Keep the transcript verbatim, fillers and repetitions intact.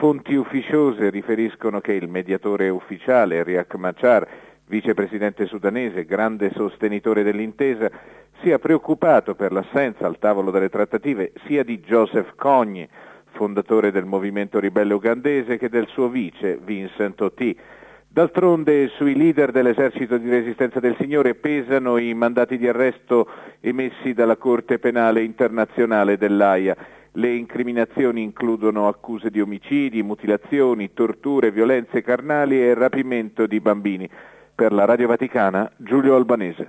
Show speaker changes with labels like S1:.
S1: Fonti ufficiose riferiscono che il mediatore ufficiale Riek Machar, vicepresidente sudanese, grande sostenitore dell'intesa, sia preoccupato per l'assenza al tavolo delle trattative sia di Joseph Kony, fondatore del movimento ribelle ugandese, che del suo vice Vincent Otti. D'altronde sui leader dell'esercito di resistenza del Signore pesano i mandati di arresto emessi dalla Corte Penale Internazionale dell'Aia. Le incriminazioni includono accuse di omicidi, mutilazioni, torture, violenze carnali e rapimento di bambini. Per la Radio Vaticana, Giulio Albanese.